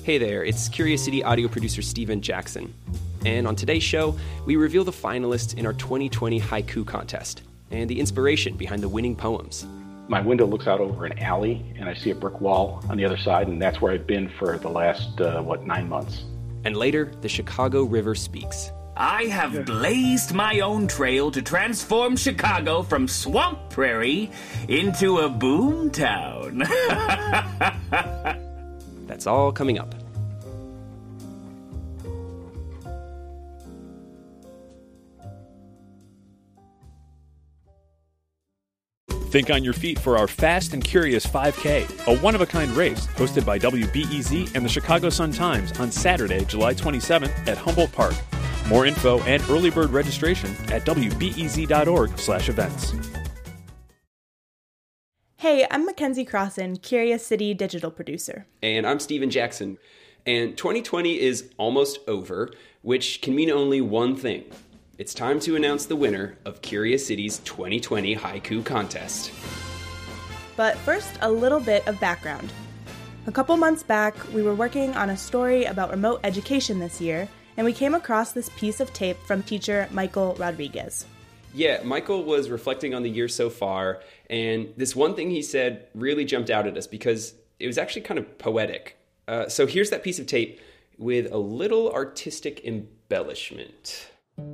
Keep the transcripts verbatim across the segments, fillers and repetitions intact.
Hey there, it's Curious City audio producer Steven Jackson. And on today's show, we reveal the finalists in our twenty twenty haiku contest and the inspiration behind the winning poems. My window looks out over an alley, and I see a brick wall on the other side, and that's where I've been for the last, uh, what, nine months. And later, the Chicago River speaks. I have blazed my own trail to transform Chicago from swamp prairie into a boom town. That's all coming up. Think on your feet for our Fast and Curious five K, a one-of-a-kind race hosted by W B E Z and the Chicago Sun-Times on Saturday, July twenty-seventh at Humboldt Park. More info and early bird registration at W B E Z dot org slash events. Hey, I'm Mackenzie Crossan, Curious City digital producer. And I'm Steven Jackson. And twenty twenty is almost over, which can mean only one thing. It's time to announce the winner of Curious City's twenty twenty haiku contest. But first, a little bit of background. A couple months back, we were working on a story about remote education this year, and we came across this piece of tape from teacher Michael Rodriguez. Yeah, Michael was reflecting on the year so far, and this one thing he said really jumped out at us because it was actually kind of poetic. Uh, so here's that piece of tape with a little artistic embellishment.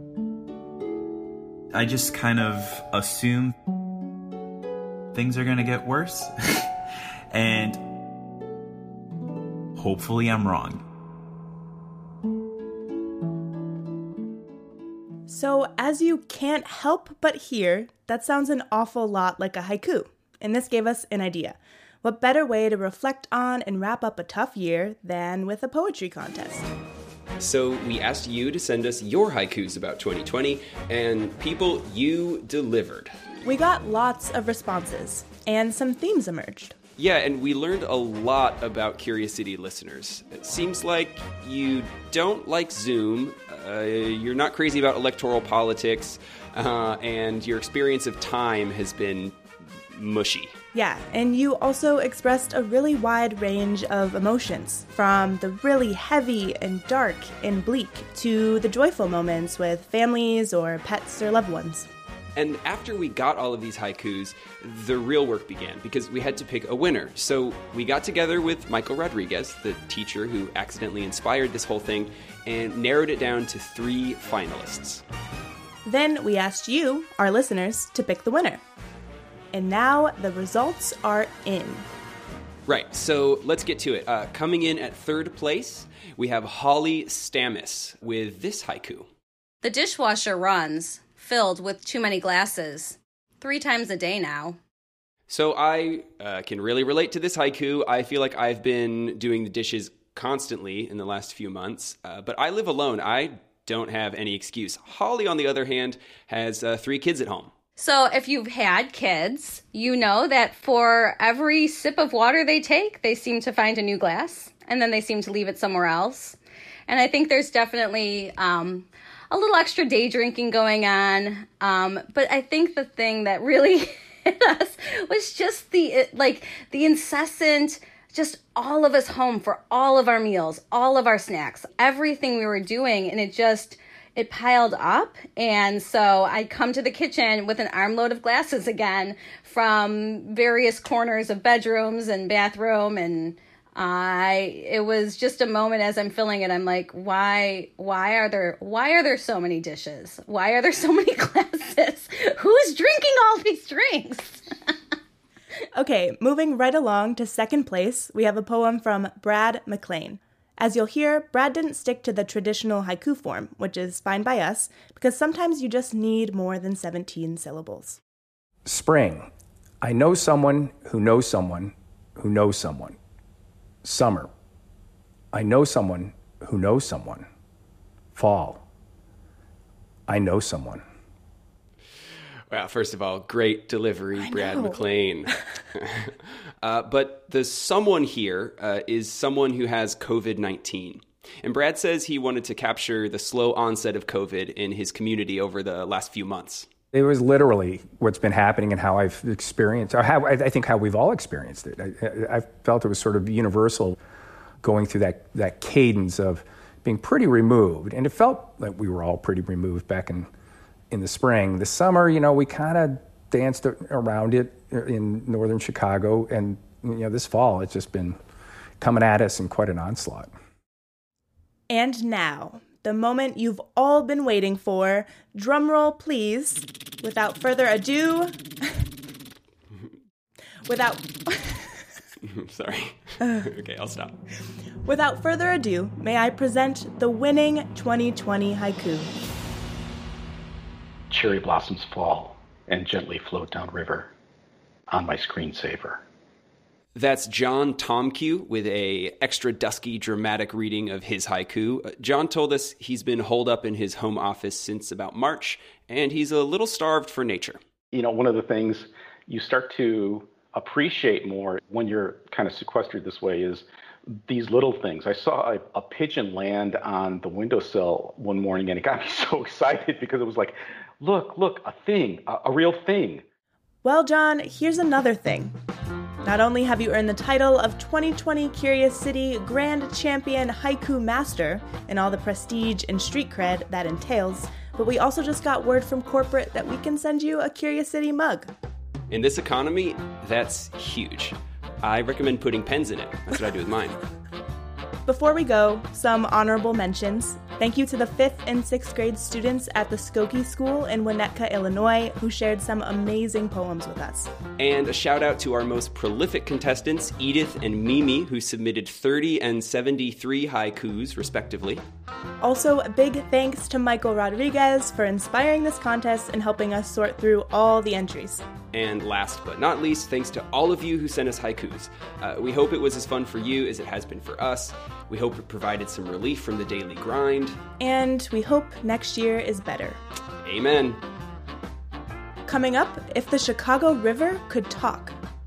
I just kind of assume things are going to get worse, and hopefully I'm wrong. So, as you can't help but hear, that sounds an awful lot like a haiku, and this gave us an idea. What better way to reflect on and wrap up a tough year than with a poetry contest? So we asked you to send us your haikus about twenty twenty, and people, you delivered. We got lots of responses, and some themes emerged. Yeah, and we learned a lot about Curious City listeners. It seems like you don't like Zoom, uh, you're not crazy about electoral politics, uh, and your experience of time has been mushy. Yeah, and you also expressed a really wide range of emotions, from the really heavy and dark and bleak to the joyful moments with families or pets or loved ones. And after we got all of these haikus, the real work began because we had to pick a winner. So we got together with Michael Rodriguez, the teacher who accidentally inspired this whole thing, and narrowed it down to three finalists. Then we asked you, our listeners, to pick the winner. And now the results are in. Right, so let's get to it. Uh, coming in at third place, we have Holly Stammis with this haiku. The dishwasher runs, filled with too many glasses, three times a day now. So I uh, can really relate to this haiku. I feel like I've been doing the dishes constantly in the last few months, uh, but I live alone. I don't have any excuse. Holly, on the other hand, has uh, three kids at home. So if you've had kids, you know that for every sip of water they take, they seem to find a new glass, and then they seem to leave it somewhere else. And I think there's definitely um, a little extra day drinking going on. Um, but I think the thing that really hit us was just the, like, the incessant, just all of us home for all of our meals, all of our snacks, everything we were doing, and it just... it piled up, and so I come to the kitchen with an armload of glasses again from various corners of bedrooms and bathroom, and I it was just a moment as I'm filling it. I'm like, why why are there why are there so many dishes? Why are there so many glasses? Who's drinking all these drinks? Okay, moving right along to second place, we have a poem from Brad McLean. As you'll hear, Brad didn't stick to the traditional haiku form, which is fine by us, because sometimes you just need more than seventeen syllables. Spring. I know someone who knows someone who knows someone. Summer. I know someone who knows someone. Fall. I know someone. Wow, first of all, great delivery, I Brad know. McLean. uh, but the someone here uh, is someone who has covid nineteen. And Brad says he wanted to capture the slow onset of COVID in his community over the last few months. It was literally what's been happening and how I've experienced, or how I think how we've all experienced it. I, I felt it was sort of universal. going through that, that cadence of being pretty removed. And it felt like we were all pretty removed back in, in the spring. The summer, you know, we kind of danced around it in northern Chicago. And, you know, this fall, it's just been coming at us in quite an onslaught. And now, the moment you've all been waiting for. Drum roll, please. Without further ado... Without... Sorry. Okay, I'll stop. Without further ado, may I present the winning twenty twenty haiku. Cherry blossoms fall and gently float down river on my screensaver. That's John Tomque with a extra dusky, dramatic reading of his haiku. Uh, John told us he's been holed up in his home office since about March, and he's a little starved for nature. You know, one of the things you start to appreciate more when you're kind of sequestered this way is these little things. I saw a, a pigeon land on the windowsill one morning, and it got me so excited because it was like, look, look, a thing, a, a real thing. Well, John, here's another thing. Not only have you earned the title of twenty twenty Curious City Grand Champion Haiku Master and all the prestige and street cred that entails, but we also just got word from corporate that we can send you a Curious City mug. In this economy, that's huge. I recommend putting pens in it. That's what I do with mine. Before we go, some honorable mentions. Thank you to the fifth and sixth grade students at the Skokie School in Winnetka, Illinois, who shared some amazing poems with us. And a shout out to our most prolific contestants, Edith and Mimi, who submitted thirty and seventy-three haikus, respectively. Also, a big thanks to Michael Rodriguez for inspiring this contest and helping us sort through all the entries. And last but not least, thanks to all of you who sent us haikus. Uh, we hope it was as fun for you as it has been for us. We hope it provided some relief from the daily grind. And we hope next year is better. Amen. Coming up, if the Chicago River could talk.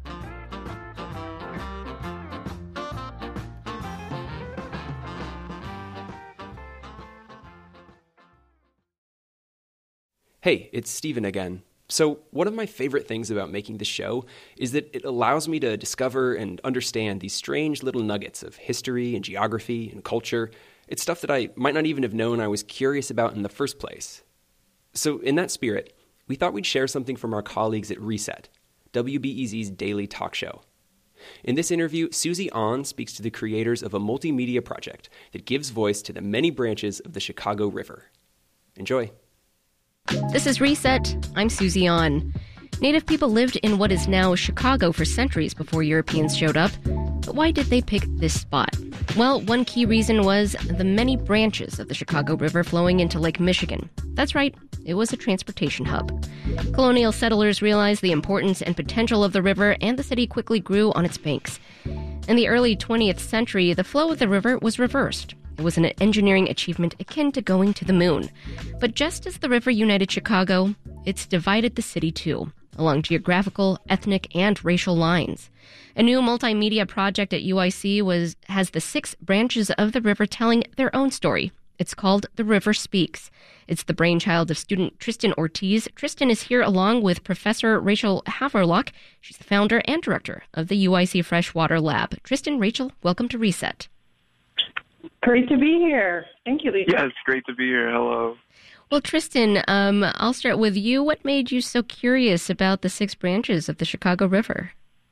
Hey, it's Steven again. So one of my favorite things about making the show is that it allows me to discover and understand these strange little nuggets of history and geography and culture. It's stuff that I might not even have known I was curious about in the first place. So in that spirit, we thought we'd share something from our colleagues at Reset, W B E Z's daily talk show. In this interview, Susie An speaks to the creators of a multimedia project that gives voice to the many branches of the Chicago River. Enjoy. This is Reset. I'm Susie An. Native people lived in what is now Chicago for centuries before Europeans showed up. But why did they pick this spot? Well, one key reason was the many branches of the Chicago River flowing into Lake Michigan. That's right, it was a transportation hub. Colonial settlers realized the importance and potential of the river, and the city quickly grew on its banks. In the early twentieth century, the flow of the river was reversed. It was an engineering achievement akin to going to the moon. But just as the river united Chicago, it's divided the city too, along geographical, ethnic, and racial lines. A new multimedia project at U I C was has the six branches of the river telling their own story. It's called The River Speaks. It's the brainchild of student Tristan Ortiz. Tristan is here along with Professor Rachel Haverlock. She's the founder and director of the U I C Freshwater Lab. Tristan, Rachel, welcome to Reset. Great to be here. Thank you, Lisa. Yeah, it's great to be here. Hello. Well, Tristan, um, I'll start with you. What made you so curious about the six branches of the Chicago River?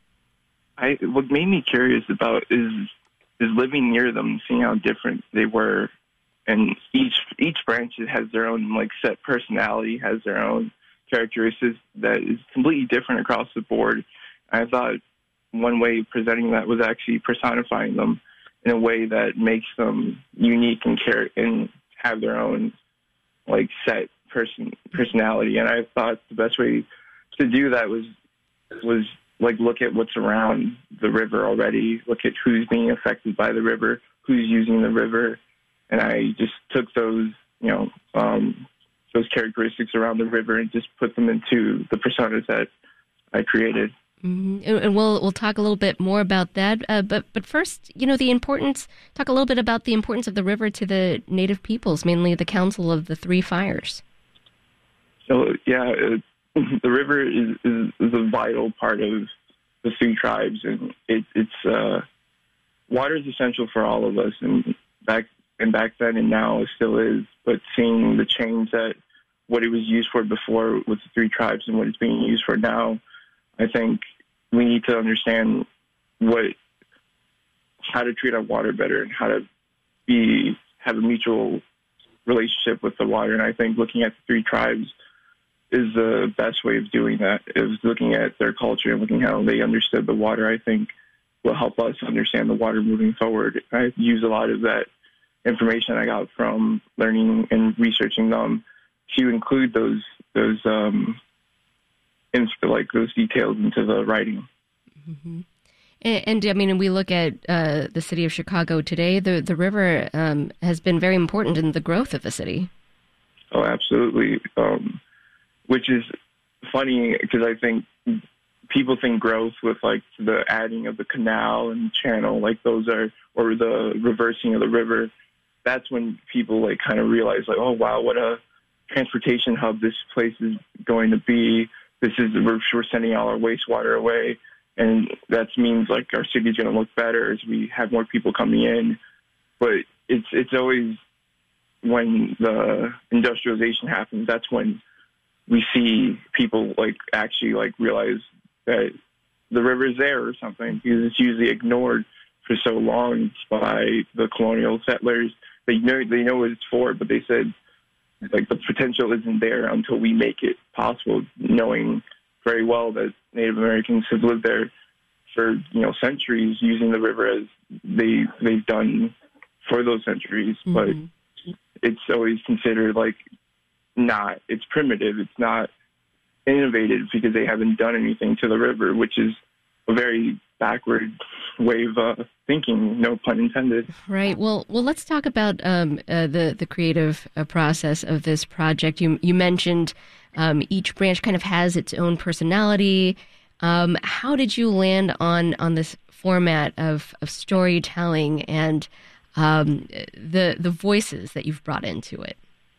I what made me curious about is is living near them, seeing how different they were, and each each branch has their own like set personality, has their own characteristics that is completely different across the board. I thought one way of presenting that was actually personifying them in a way that makes them unique and care and have their own like set person personality. And I thought the best way to do that was was like look at what's around the river already, look at who's being affected by the river, who's using the river, and I just took those you know um, those characteristics around the river and just put them into the personas that I created. Mm-hmm. And we'll we'll talk a little bit more about that. Uh, but but first, you know, the importance. Talk a little bit about the importance of the river to the Native peoples, mainly the Council of the Three Fires. So yeah, uh, the river is, is is a vital part of the three tribes, and it, it's uh, water is essential for all of us, and back and back then and now it still is. But seeing the change that what it was used for before with the three tribes and what it's being used for now, I think we need to understand what how to treat our water better and how to be have a mutual relationship with the water. And I think looking at the three tribes is the best way of doing that, is looking at their culture and looking how they understood the water, I think will help us understand the water moving forward. I use a lot of that information I got from learning and researching them to include those those um, in, like those details into the writing. Mm-hmm. And, and I mean, we look at uh, the city of Chicago today. The the river um, has been very important in the growth of the city. Oh, absolutely. Um, which is funny because I think people think growth with like the adding of the canal and channel, like those are, or the reversing of the river. That's when people like kind of realize like, oh wow, what a transportation hub this place is going to be. This is we're, we're sending all our wastewater away, and that means like our city is going to look better as we have more people coming in. But it's it's always when the industrialization happens, that's when we see people like actually like realize that the river is there or something, because it's usually ignored for so long by the colonial settlers. They know they know what it's for, but they said like the potential isn't there until we make it possible, knowing very well that Native Americans have lived there for, you know, centuries, using the river as they they've done for those centuries. Mm-hmm. But it's always considered like not, it's primitive, it's not innovative because they haven't done anything to the river, which is a very backward way of uh, thinking, no pun intended. Right. Well, well, let's talk about um, uh, the the creative uh, process of this project. You you mentioned um, each branch kind of has its own personality. Um, how did you land on on this format of of storytelling and um, the the voices that you've brought into it?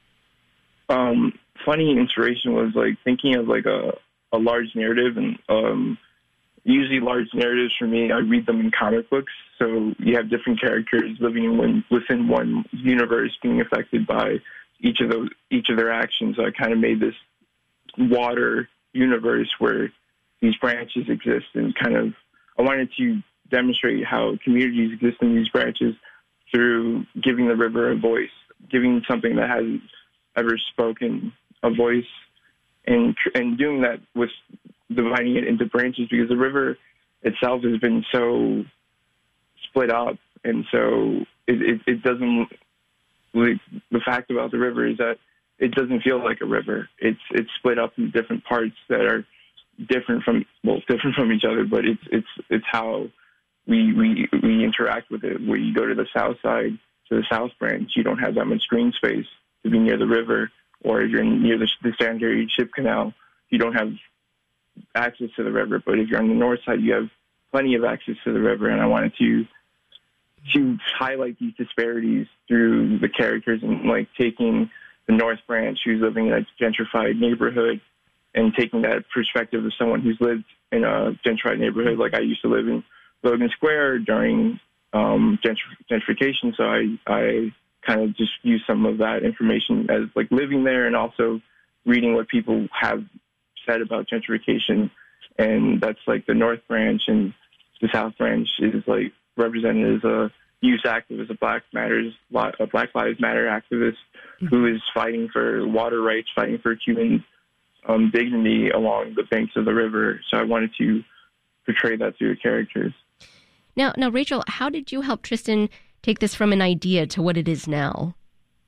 Um, funny inspiration was like thinking of like a a large narrative, and um, usually large narratives for me, I read them in comic books. So you have different characters living in one, within one universe, being affected by each of those, each of their actions. So I kind of made this water universe where these branches exist, and kind of I wanted to demonstrate how communities exist in these branches through giving the river a voice, giving something that hasn't ever spoken a voice, and and doing that with dividing it into branches, because the river itself has been so split up, and so it, it, it doesn't, like, the fact about the river is that it doesn't feel like a river. It's it's split up in different parts that are different from, well, different from each other, but it's it's it's how we we we interact with it. Where you go to the south side, to the south branch, you don't have that much green space to be near the river, or if you're near the, the Standard Ship Canal, you don't have access to the river. But if you're on the north side, you have plenty of access to the river. And I wanted to to highlight these disparities through the characters, and like taking the North Branch, who's living in a gentrified neighborhood, and taking that perspective of someone who's lived in a gentrified neighborhood. Like I used to live in Logan Square during um, gentr- gentrification, so I, I kind of just use some of that information as like living there, and also reading what people have said about gentrification. And that's like the North Branch, and the South Branch is like represented as a youth activist, a Black Matters, a Black Lives Matter activist who is fighting for water rights, fighting for human um, dignity along the banks of the river. So I wanted to portray that through the characters. Now, now, Rachel, how did you help Tristan take this from an idea to what it is now?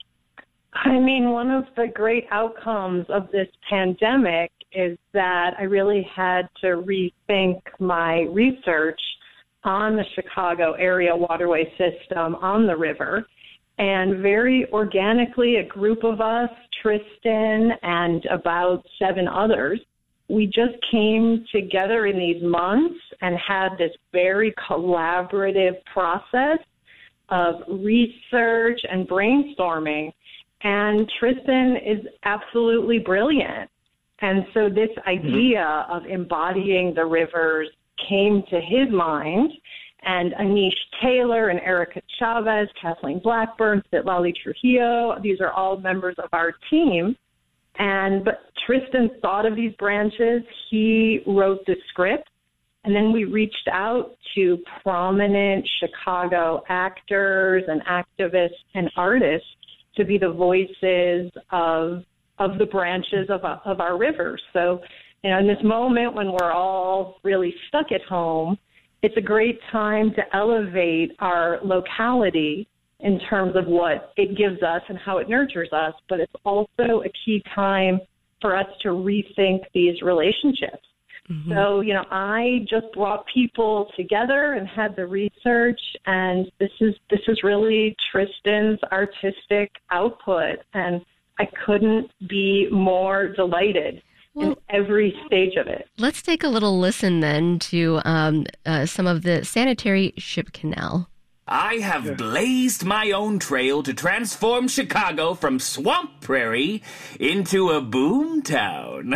I mean, one of the great outcomes of this pandemic is that I really had to rethink my research on the Chicago area waterway system on the river. And very organically, a group of us, Tristan and about seven others, we just came together in these months and had this very collaborative process of research and brainstorming. And Tristan is absolutely brilliant. And so this idea of embodying the rivers came to his mind. and Anish Taylor and Erica Chavez, Kathleen Blackburn, Citlali Trujillo. These are all members of our team. And but Tristan thought of these branches. He wrote the script. And then we reached out to prominent Chicago actors and activists and artists to be the voices of of the branches of, of our rivers. So, you know, in this moment when we're all really stuck at home, it's a great time to elevate our locality in terms of what it gives us and how it nurtures us. But it's also a key time for us to rethink these relationships. Mm-hmm. So, you know, I just brought people together and had the research, and this is this is really Tristan's artistic output, and I couldn't be more delighted well, in every stage of it. Let's take a little listen then to um, uh, some of the sanitary ship canal. I have blazed my own trail to transform Chicago from swamp prairie into a boom town.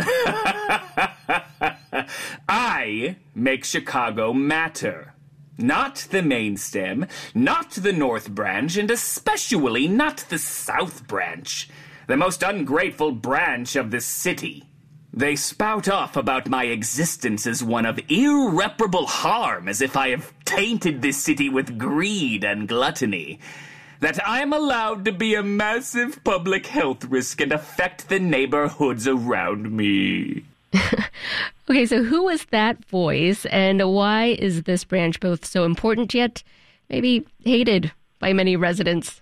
I make Chicago matter. Not the main stem, not the North Branch, and especially not the South Branch, the most ungrateful branch of the city. They spout off about my existence as one of irreparable harm, as if I have tainted this city with greed and gluttony. That I am allowed to be a massive public health risk and affect the neighborhoods around me. Okay, so who was that voice, and why is this branch both so important yet maybe hated by many residents?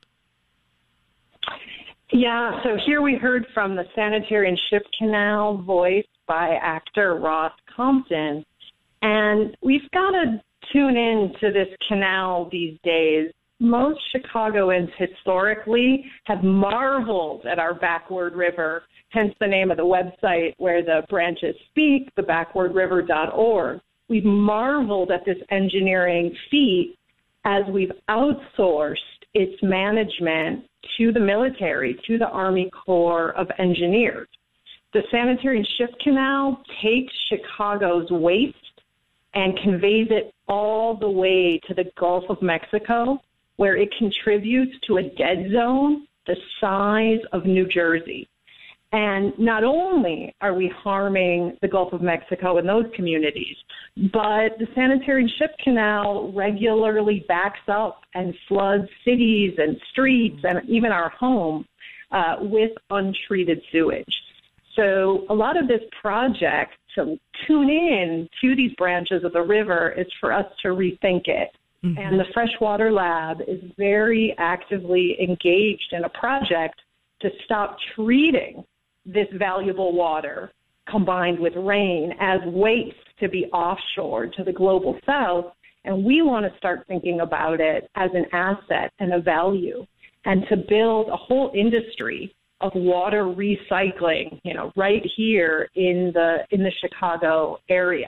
Yeah, so here we heard from the sanitary and ship canal voiced by actor Ross Compton. And we've got to tune in to this canal these days. Most Chicagoans historically have marveled at our backward river, hence the name of the website where the branches speak, the backward river dot org. We've marveled at this engineering feat as we've outsourced its management to the military, to the Army Corps of Engineers. The sanitary and ship canal takes Chicago's waste and conveys it all the way to the Gulf of Mexico, where it contributes to a dead zone the size of New Jersey. And not only are we harming the Gulf of Mexico and those communities, but the sanitary and ship canal regularly backs up and floods cities and streets and even our homes uh, with untreated sewage. So a lot of this project to tune in to these branches of the river is for us to rethink it. Mm-hmm. And the Freshwater Lab is very actively engaged in a project to stop treating this valuable water combined with rain as waste to be offshored to the global south. And we want to start thinking about it as an asset and a value, and to build a whole industry of water recycling, you know, right here in the in the Chicago area.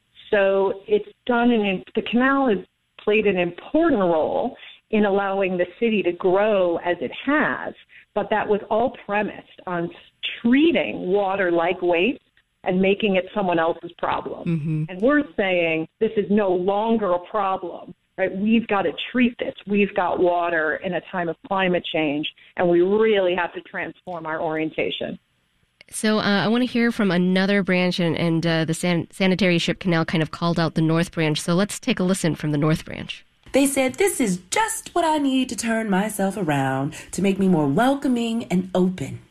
So it's done an, the canal has played an important role in allowing the city to grow as it has, but that was all premised on treating water like waste and making it someone else's problem. Mm-hmm. And we're saying this is no longer a problem, right? We've got to treat this. We've got water in a time of climate change, and we really have to transform our orientation. So uh, I want to hear from another branch, and, and uh, the san- sanitary ship canal kind of called out the North Branch. So let's take a listen from the North Branch. They said, this is just what I need to turn myself around to make me more welcoming and open.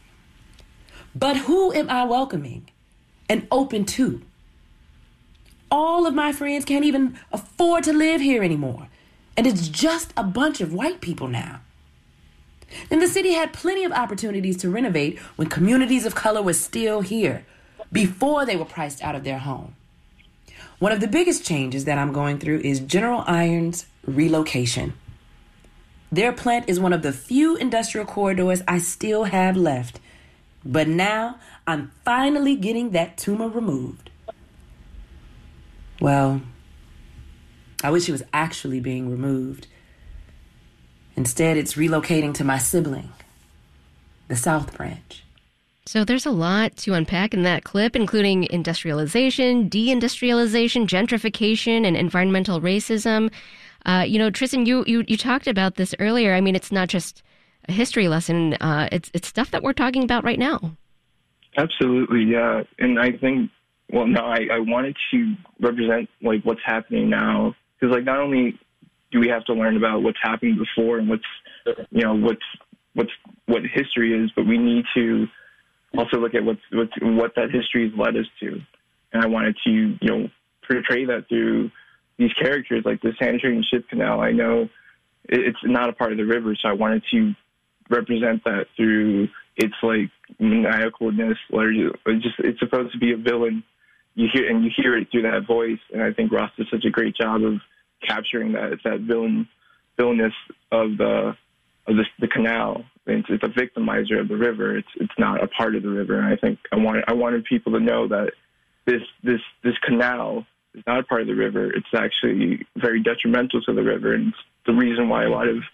But who am I welcoming and open to? All of my friends can't even afford to live here anymore, and it's just a bunch of white people now. And the city had plenty of opportunities to renovate when communities of color were still here, before they were priced out of their home. One of the biggest changes that I'm going through is General Iron's relocation. Their plant is one of the few industrial corridors I still have left. But now I'm finally getting that tumor removed. Well, I wish it was actually being removed. Instead, it's relocating to my sibling, the South Branch. So there's a lot to unpack in that clip, including industrialization, deindustrialization, gentrification, and environmental racism. Uh, you know, Tristan, you, you you talked about this earlier. I mean, it's not just a history lesson. Uh, it's it's stuff that we're talking about right now. Absolutely, yeah. And I think, well, no, I, I wanted to represent, like, what's happening now. Because, like, not only do we have to learn about what's happened before and what's, you know, what's, what's what history is, but we need to also look at what's, what's, what that history has led us to. And I wanted to, you know, portray that through these characters, like the Sanitary Ship Canal. I know it's not a part of the river, so I wanted to represent that through its, like, maniacalness, or just it's supposed to be a villain. You hear and you hear it through that voice, and I think Ross does such a great job of capturing that. It's that villain, villainous of the of the, the canal. It's, it's a victimizer of the river. It's it's not a part of the river. And I think I wanted I wanted people to know that this this this canal is not a part of the river. It's actually very detrimental to the river, and it's the reason why a lot of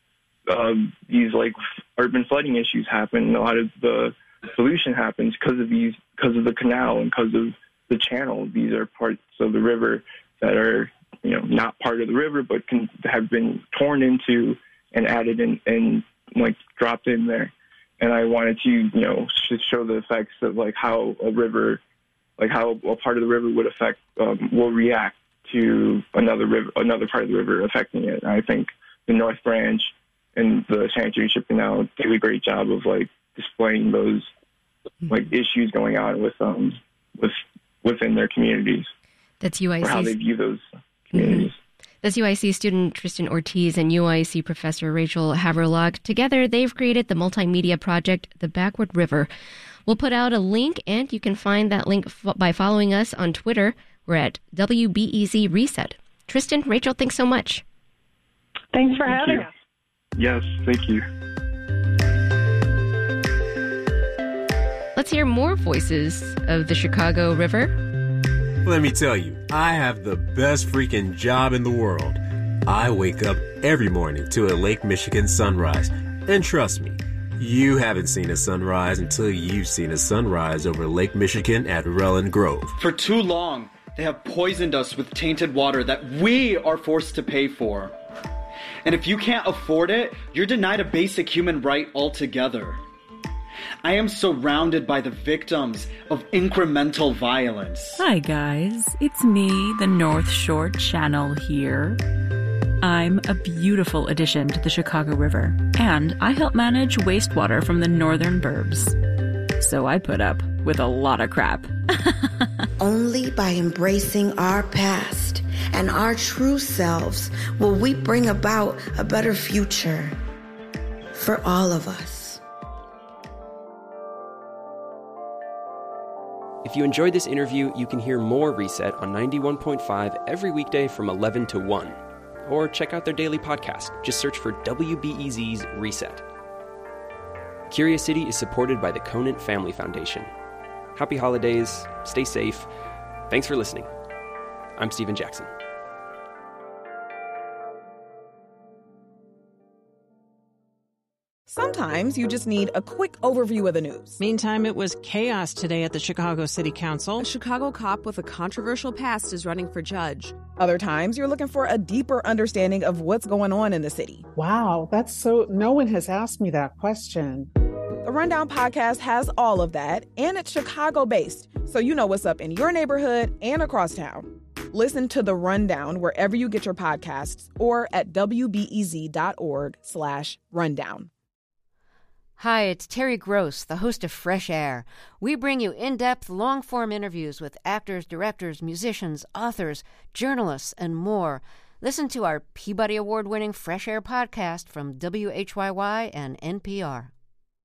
uh, these like urban flooding issues happen. And a lot of the pollution happens because of these because of the canal and because of the channel. These are parts of the river that are, you know, not part of the river, but can have been torn into and added in and like dropped in there. And I wanted to, you know, show the effects of like how a river, like how a part of the river would affect, um, will react to another river, another part of the river affecting it. And I think the North Branch and the Sanitary Ship Canal do a great job of like displaying those like issues going on with um with within their communities. That's U I C. Or how they view those communities. Mm-hmm. That's U I C student Tristan Ortiz and U I C professor Rachel Haverlock. Together, they've created the multimedia project, The Backward River. We'll put out a link, and you can find that link f- by following us on Twitter. We're at W B E Z Reset. Tristan, Rachel, thanks so much. Thanks for Thank having you. us. Yes, thank you. Let's hear more voices of the Chicago River. Let me tell you, I have the best freaking job in the world. I wake up every morning to a Lake Michigan sunrise. And trust me, you haven't seen a sunrise until you've seen a sunrise over Lake Michigan at Relland Grove. For too long, they have poisoned us with tainted water that we are forced to pay for. And if you can't afford it, you're denied a basic human right altogether. I am surrounded by the victims of incremental violence. Hi guys, it's me, the North Shore Channel here. I'm a beautiful addition to the Chicago River, and I help manage wastewater from the northern burbs. So I put up with a lot of crap. Only by embracing our past and our true selves will we bring about a better future for all of us. If you enjoyed this interview, you can hear more Reset on ninety-one point five every weekday from eleven to one. Or check out their daily podcast. Just search for W B E Z's Reset. Curious City is supported by the Conant Family Foundation. Happy holidays, stay safe. Thanks for listening. I'm Stephen Jackson. Sometimes you just need a quick overview of the news. Meantime, it was chaos today at the Chicago City Council. A Chicago cop with a controversial past is running for judge. Other times, you're looking for a deeper understanding of what's going on in the city. Wow, that's so... No one has asked me that question. The Rundown podcast has all of that, and it's Chicago-based, so you know what's up in your neighborhood and across town. Listen to The Rundown wherever you get your podcasts or at wbez.org slash rundown. Hi, it's Terry Gross, the host of Fresh Air. We bring you in-depth, long-form interviews with actors, directors, musicians, authors, journalists, and more. Listen to our Peabody Award-winning Fresh Air podcast from W H Y Y and N P R.